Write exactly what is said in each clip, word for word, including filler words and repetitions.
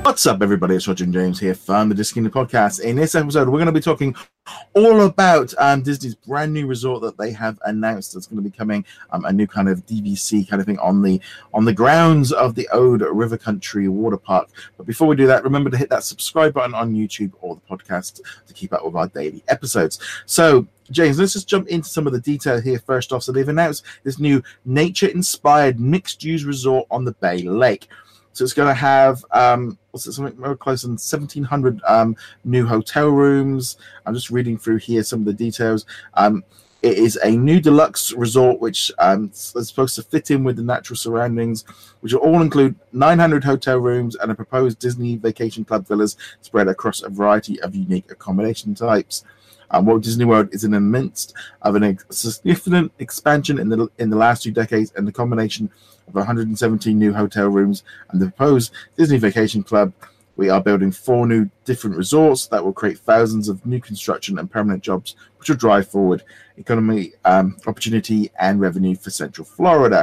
What's up, everybody? It's Roger and James here from the Disney Kingdom Podcast. In this episode, we're going to be talking all about um, Disney's brand new resort that they have announced that's going to be coming, um, a new kind of D V C kind of thing on the on the grounds of the Ode River Country Water Park. But before we do that, remember to hit that subscribe button on YouTube or the podcast to keep up with our daily episodes. So, James, let's just jump into some of the detail here first off. So they've announced this new nature-inspired mixed-use resort on the Bay Lake. So it's going to have um, what's it, something more close than seventeen hundred um, new hotel rooms. I'm just reading through here some of the details. Um, it is a new deluxe resort which um, is supposed to fit in with the natural surroundings, which will all include nine hundred hotel rooms and a proposed Disney Vacation Club villas spread across a variety of unique accommodation types. Um, Walt Disney World is in the midst of an ex- significant expansion in the in the last two decades, and the combination of one hundred seventeen new hotel rooms and the proposed Disney Vacation Club, we are building four new different resorts that will create thousands of new construction and permanent jobs, which will drive forward economy, um, opportunity, and revenue for Central Florida.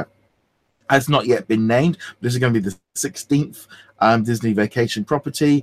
Has not yet been named, but this is going to be the sixteenth um, Disney vacation property,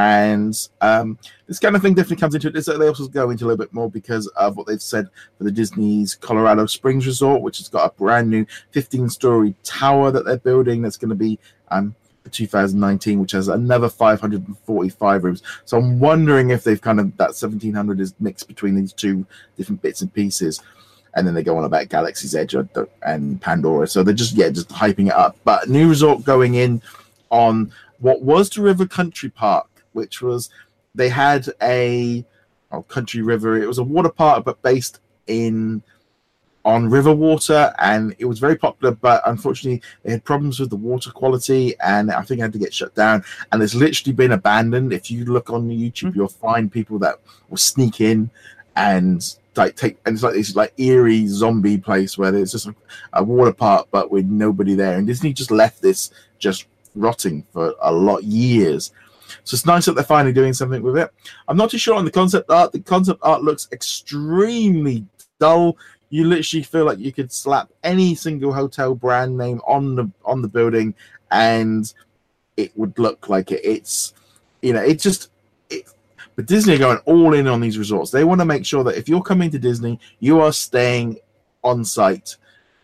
and um, this kind of thing definitely comes into it. This, they also go into a little bit more because of what they've said for the Disney's Colorado Springs Resort, which has got a brand new fifteen-story tower that they're building that's going to be um, for two thousand nineteen, which has another five hundred forty-five rooms. So I'm wondering if they've kind of, that seventeen hundred is mixed between these two different bits and pieces. And then they go on about Galaxy's Edge and Pandora. So they're just, yeah, just hyping it up. But a new resort going in on what was the River Country Park, which was, they had a oh, Country River. It was a water park, but based in on river water. And it was very popular, but unfortunately, they had problems with the water quality. And I think it had to get shut down. And it's literally been abandoned. If you look on YouTube, mm-hmm. you'll find people that will sneak in and like take, and it's like this like eerie zombie place where there's just a, a water park but with nobody there, and Disney just left this just rotting for a lot of years. So it's nice that they're finally doing something with it. I'm not too sure on the concept art. The concept art looks extremely dull. You literally feel like you could slap any single hotel brand name on the on the building and it would look like it. It's, you know, it's just it, but Disney are going all in on these resorts. They want to make sure that if you're coming to Disney, you are staying on site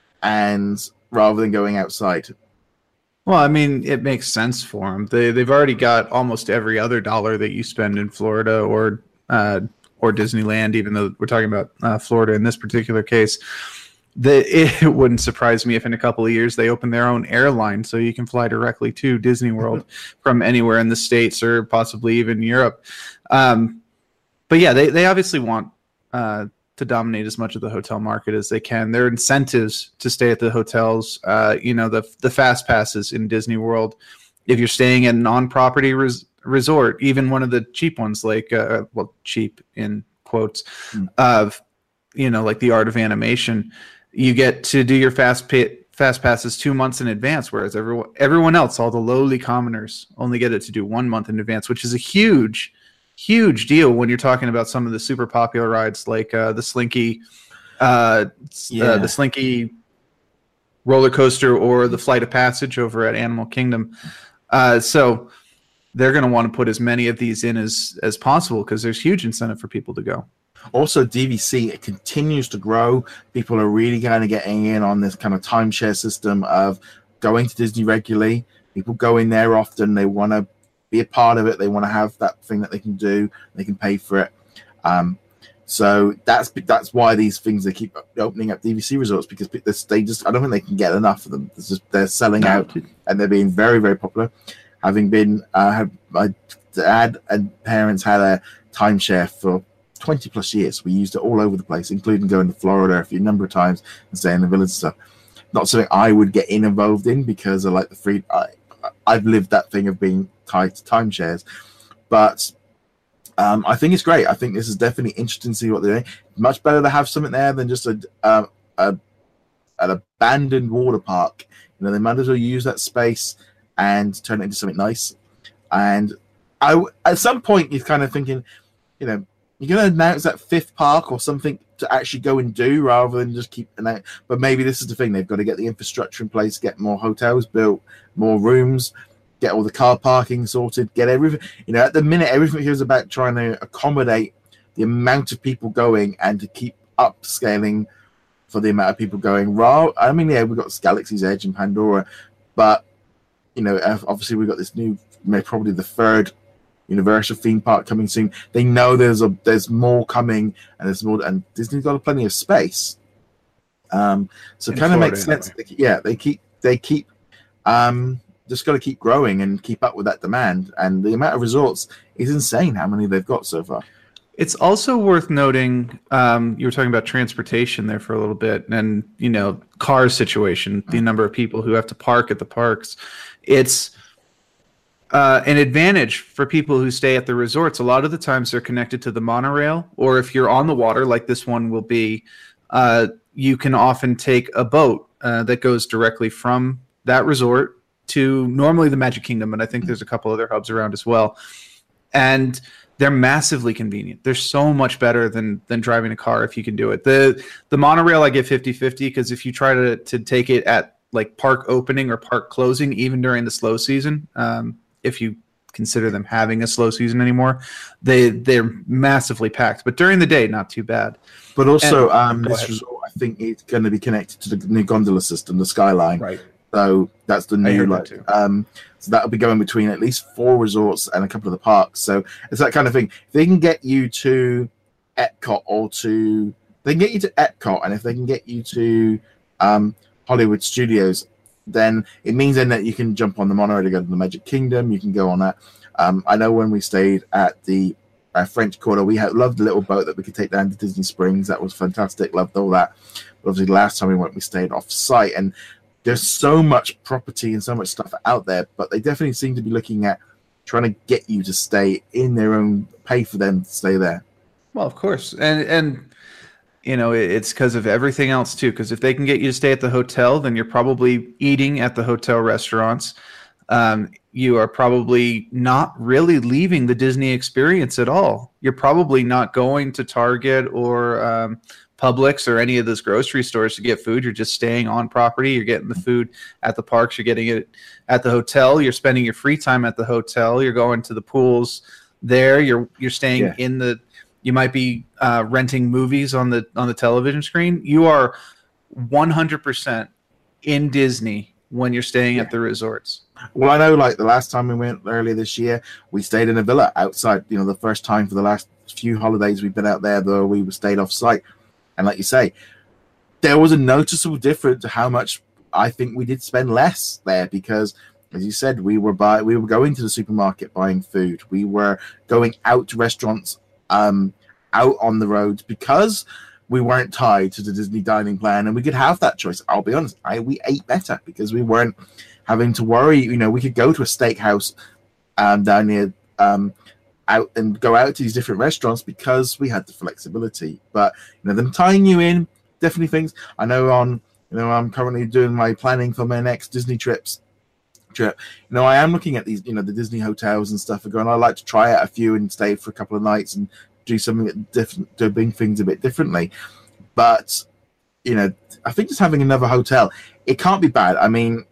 and rather than going outside. Well, I mean, it makes sense for them. They, they've already got almost every other dollar that you spend in Florida or uh, or Disneyland, even though we're talking about uh, Florida in this particular case. The, it wouldn't surprise me if in a couple of years they open their own airline so you can fly directly to Disney World from anywhere in the States or possibly even Europe. Um, but yeah, they, they obviously want uh, to dominate as much of the hotel market as they can. There are incentives to stay at the hotels. Uh, you know, the the fast passes in Disney World. If you're staying at an on-property res- resort, even one of the cheap ones, like, uh, well, cheap in quotes, mm. of, you know, like the Art of Animation, you get to do your fast pay, fast passes two months in advance, whereas everyone everyone else, all the lowly commoners, only get it to do one month in advance, which is a huge, huge deal when you're talking about some of the super popular rides like uh, the Slinky, uh, yeah. uh, the Slinky roller coaster or the Flight of Passage over at Animal Kingdom. Uh, so they're going to want to put as many of these in as as possible because there's huge incentive for people to go. Also, D V C, it continues to grow. People are really kind of getting in on this kind of timeshare system of going to Disney regularly. People go in there often. They want to be a part of it. They want to have that thing that they can do. They can pay for it. Um, so that's that's why these things, they keep opening up D V C resorts, because they just, I don't think they can get enough of them. It's just, they're selling out and they're being very, very popular. Having been, uh, had, my dad and parents had a timeshare for twenty plus years. We used it all over the place, including going to Florida a few number of times and staying in the village and stuff. Not something I would get in involved in because I like the free. I, I've lived that thing of being tied to timeshares, but um, I think it's great. I think this is definitely interesting to see what they're doing. Much better to have something there than just a, uh, a an abandoned water park. You know, they might as well use that space and turn it into something nice. And I, at some point, you're kind of thinking, you know, you're going to announce that fifth park or something to actually go and do rather than just keep an out. But maybe this is the thing. They've got to get the infrastructure in place, get more hotels built, more rooms. get all the car parking sorted, get everything. You know, at the minute, everything here is about trying to accommodate the amount of people going and to keep upscaling for the amount of people going. Raw. I mean, yeah, we've got Galaxy's Edge and Pandora, but you know, obviously we've got this new, probably the third Universal theme park coming soon. They know there's a there's more coming, and there's more, and Disney's got plenty of space. Um, so it kind of makes sense. Anyway. They, yeah, they keep they keep um, just got to keep growing and keep up with that demand. And the amount of resorts is insane. How many they've got so far. It's also worth noting. Um, you were talking about transportation there for a little bit, and you know, car situation, the number of people who have to park at the parks. It's Uh, an advantage for people who stay at the resorts. A lot of the times they're connected to the monorail, or if you're on the water, like this one will be, uh, you can often take a boat uh, that goes directly from that resort to normally the Magic Kingdom, and I think there's a couple other hubs around as well. And they're massively convenient. They're so much better than than driving a car if you can do it. The the monorail I give fifty-fifty because if you try to, to take it at like park opening or park closing, even during the slow season, um, if you consider them having a slow season anymore, they they're massively packed. But during the day, not too bad. But also, and, um, this ahead. resort, I think it's going to be connected to the new gondola system, the Skyline. Right. So that's the new like. That um, so that'll be going between at least four resorts and a couple of the parks. So it's that kind of thing. If they can get you to Epcot or to they can get you to Epcot, and if they can get you to um, Hollywood Studios, then it means then that you can jump on the monorail to go to the Magic Kingdom. You can go on that. Um, I know when we stayed at the uh, French Quarter, we had, loved the little boat that we could take down to Disney Springs. That was fantastic. Loved all that. But obviously, the last time we went, we stayed off site. And there's so much property and so much stuff out there, but they definitely seem to be looking at trying to get you to stay in their own, pay for them to stay there. Well, of course. And, and, you know, it's because of everything else, too. Because if they can get you to stay at the hotel, then you're probably eating at the hotel restaurants. Um, you are probably not really leaving the Disney experience at all. You're probably not going to Target or um, Publix or any of those grocery stores to get food. You're just staying on property. You're getting the food at the parks. You're getting it at the hotel. You're spending your free time at the hotel. You're going to the pools there. You're you're staying yeah. in the You might be uh, renting movies on the on the television screen. You are one hundred percent in Disney when you're staying yeah. at the resorts. Well, I know, like the last time we went earlier this year, we stayed in a villa outside. You know, the first time for the last few holidays we've been out there, though we stayed off site. And like you say, there was a noticeable difference to how much I think we did spend less there because, as you said, we were buy we were going to the supermarket buying food. We were going out to restaurants. Um, out on the roads because we weren't tied to the Disney dining plan and we could have that choice. I'll be honest, I we ate better because we weren't having to worry. You know, we could go to a steakhouse um, down near um, out and go out to these different restaurants because we had the flexibility. But you know, them tying you in, definitely things. I know on you know I'm currently doing my planning for my next Disney trips. Trip. You know, I am looking at these, you know, the Disney hotels and stuff and going, I'd like to try out a few and stay for a couple of nights and do something different, doing things a bit differently. But, you know, I think just having another hotel, it can't be bad. I mean,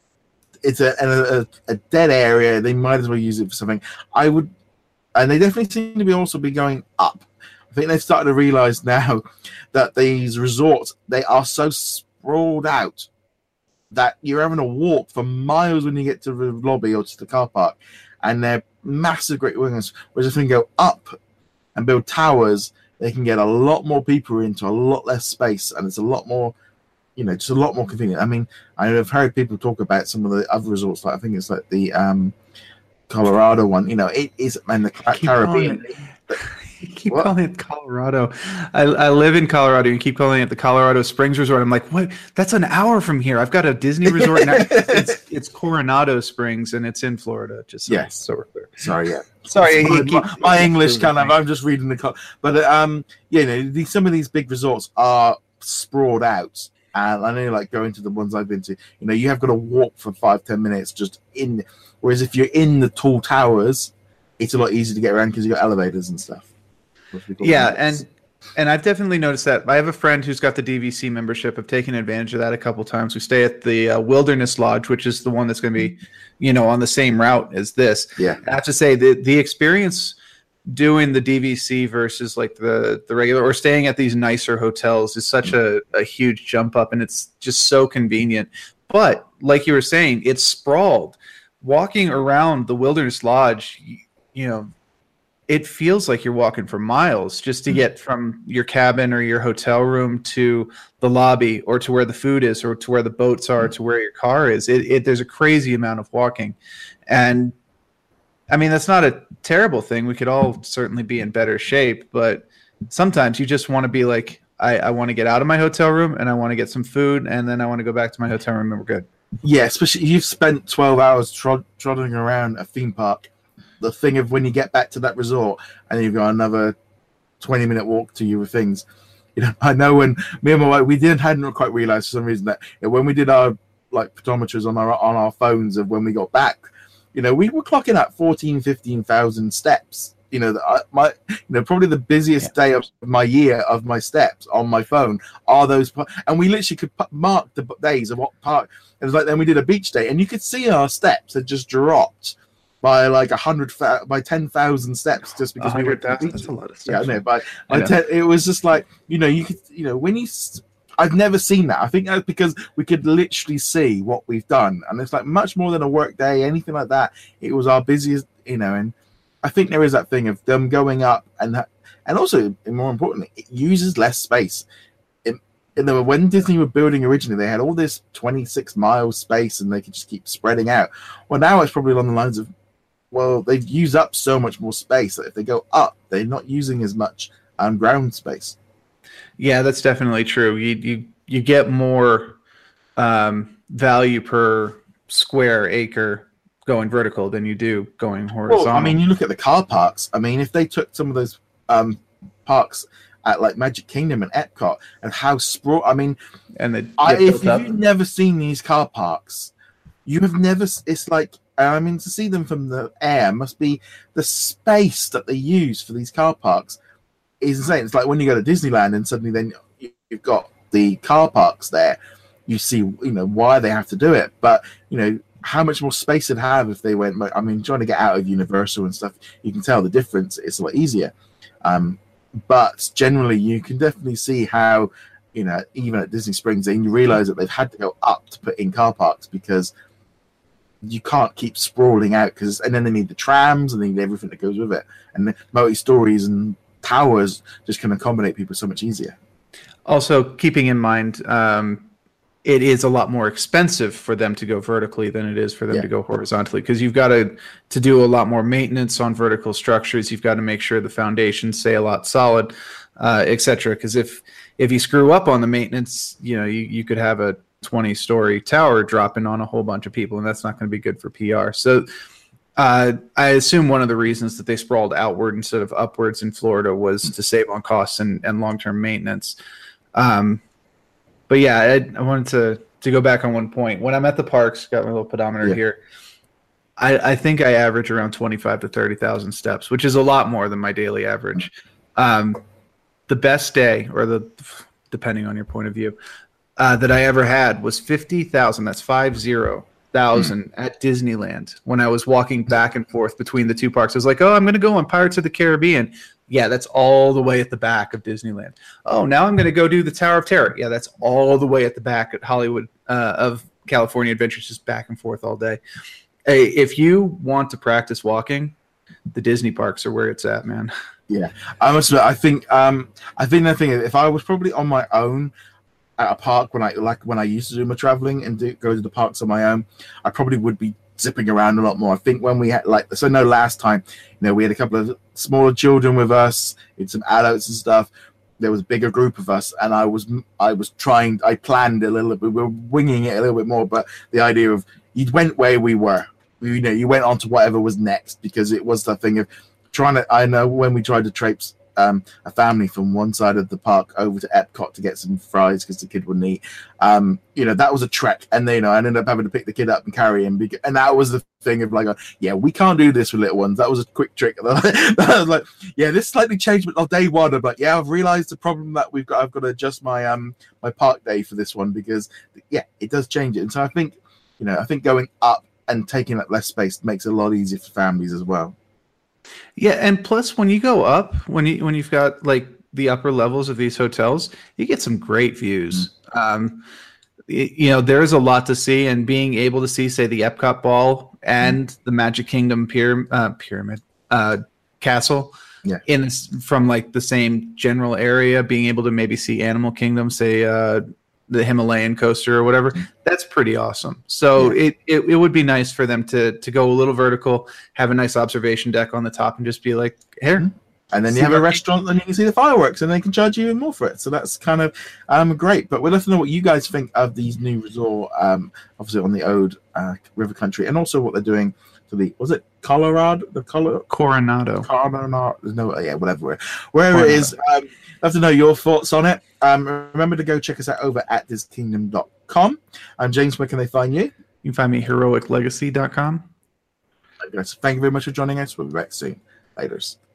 it's a, a, a dead area. They might as well use it for something. I would, and they definitely seem to be also be going up. I think they've started to realize now that these resorts, they are so sprawled out that you're having to walk for miles when you get to the lobby or to the car park, and they're massive great wings. Whereas if they can go up and build towers, they can get a lot more people into a lot less space, and it's a lot more, you know, just a lot more convenient. I mean, I've heard people talk about some of the other resorts, like I think it's like the um, Colorado one. You know, it is, and the Caribbean. You keep what? calling it Colorado. I, I live in Colorado. You keep calling it the Colorado Springs Resort. I'm like, what? That's an hour from here. I've got a Disney resort. Now. it's, it's Coronado Springs, and it's in Florida. Just so, yes. so we're clear. Sorry, yeah. Sorry, my, keep, my, my English kind of. I'm just reading the. Co- but um, yeah, you know, these, some of these big resorts are sprawled out. And I know, like going to the ones I've been to, you know, you have got to walk for five, ten minutes just in. Whereas if you're in the tall towers, it's a lot easier to get around because you've got elevators and stuff. Yeah, and And I've definitely noticed that. I have a friend who's got the D V C membership. I've taken advantage of that a couple times. We stay at the uh, Wilderness Lodge, which is the one that's going to be, you know, on the same route as this. Yeah. I have to say the the experience doing the D V C versus like the the regular or staying at these nicer hotels is such a, a huge jump up, and it's just so convenient. But like you were saying, it's sprawled. Walking around the Wilderness Lodge, you, you know, it feels like you're walking for miles just to get from your cabin or your hotel room to the lobby or to where the food is or to where the boats are, to where your car is. It, it there's a crazy amount of walking. And I mean, that's not a terrible thing. We could all certainly be in better shape, but sometimes you just want to be like, I, I want to get out of my hotel room and I want to get some food and then I want to go back to my hotel room and we're good. Yeah, especially you've spent twelve hours trod- trotting around a theme park. The thing of when you get back to that resort and you've got another twenty minute walk to your things. You know, I know when me and my wife, we didn't hadn't quite realized for some reason that you know, when we did our like pedometers on our on our phones of when we got back, you know, we were clocking at fourteen, fifteen thousand steps. You know, I, my you know probably the busiest yeah. day of my year of my steps on my phone are those, and we literally could mark the days of what park. It was like then we did a beach day, and you could see our steps had just dropped by like a hundred by ten thousand steps just because we went to the beach. That's a lot of steps. Yeah, I know, but I ten, it was just like you know you could you know when you. I've never seen that. I think that's because we could literally see what we've done, and it's like much more than a work day, anything like that. It was our busiest, you know, and I think there is that thing of them going up, and and also, more importantly, it uses less space. It, in the, when Disney were building originally, they had all this twenty-six mile space, and they could just keep spreading out. Well, now it's probably along the lines of, well, they've used up so much more space that if they go up, they're not using as much um, ground space. Yeah, that's definitely true. You you you get more um, value per square acre going vertical than you do going horizontal. Well, I mean, you look at the car parks. I mean, if they took some of those um, parks at like Magic Kingdom and Epcot and how sprawl, I mean, and the I, if, if you've never seen these car parks, you have never. It's like I mean, to see them from the air must be the space that they use for these car parks is insane. It's like when you go to Disneyland and suddenly then you've got the car parks there. You see, you know, why they have to do it, but you know. How much more space it'd have if they went. I mean, trying to get out of Universal and stuff, you can tell the difference. It's a lot easier, um, but generally, you can definitely see how you know even at Disney Springs, and you realize that they've had to go up to put in car parks because you can't keep sprawling out. Because and then they need the trams and they need everything that goes with it, and the multi-stories and towers just can accommodate people so much easier. Also, keeping in mind. Um, It is a lot more expensive for them to go vertically than it is for them yeah. to go horizontally because you've got to to do a lot more maintenance on vertical structures. You've got to make sure the foundations stay a lot solid, uh, et cetera. Because if if you screw up on the maintenance, you know you, you could have a twenty story tower dropping on a whole bunch of people, and that's not going to be good for P R. So uh, I assume one of the reasons that they sprawled outward instead of upwards in Florida was to save on costs and, and long term maintenance. Um, But yeah, I, I wanted to, to go back on one point. When I'm at the parks, got my little pedometer yeah. here. I, I think I average around twenty-five to thirty thousand steps, which is a lot more than my daily average. Um, the best day, or the depending on your point of view, uh, that I ever had was fifty thousand. That's five zero thousand mm. at Disneyland. When I was walking back and forth between the two parks, I was like, "Oh, I'm going to go on Pirates of the Caribbean." Yeah, that's all the way at the back of Disneyland. Oh, now I'm going to go do the Tower of Terror. Yeah, that's all the way at the back at Hollywood uh, of California Adventures, just back and forth all day. Hey, if you want to practice walking, the Disney parks are where it's at, man. Yeah, I must admit, I think um, I think the thing is, if I was probably on my own at a park when I like when I used to do my traveling and do, go to the parks on my own, I probably would be zipping around a lot more. I think when we had like so no last time, you know, we had a couple of smaller children with us, with some adults and stuff. There was a bigger group of us, and I was I was trying. I planned a little bit. We were winging it a little bit more, but the idea of you went where we were. You know, you went on to whatever was next because it was the thing of trying to. I know when we tried to traipse um, a family from one side of the park over to Epcot to get some fries because the kid wouldn't eat. Um, you know, that was a trek, and then you know, I ended up having to pick the kid up and carry him, because, and that was the thing of like, uh, yeah, we can't do this with little ones. That was a quick trick. I was like, yeah, this slightly changed, but on day one, I'm like, yeah, I've realized the problem that we've got. I've got to adjust my um my park day for this one, because yeah, it does change it. And so I think, you know, I think going up and taking up less space makes it a lot easier for families as well. Yeah, and plus when you go up, when you when you've got like the upper levels of these hotels, you get some great views. Mm-hmm. Um, it, you know, there's a lot to see, and being able to see, say, the Epcot Ball and mm-hmm. the Magic Kingdom pyram- uh, pyramid uh, castle, yeah, in from like the same general area, being able to maybe see Animal Kingdom, say uh, the Himalayan coaster or whatever, mm-hmm. that's pretty awesome. So yeah. it, it it would be nice for them to to go a little vertical, have a nice observation deck on the top, and just be like, here. Mm-hmm. And then you have a restaurant, and you can see the fireworks, and they can charge you even more for it. So that's kind of um, great. But we'd love to know what you guys think of these new resort, um, obviously on the Ode uh, River Country, and also what they're doing to the, was it Colorado? The Colorado? Coronado. Coronado. There's no, yeah, whatever. Wherever Coronado. It is, um, love to know your thoughts on it. Um, remember to go check us out over at disney kingdom dot com. And James, where can they find you? You can find me at heroic legacy dot com. Guys, thank you very much for joining us. We'll be back soon. Laters.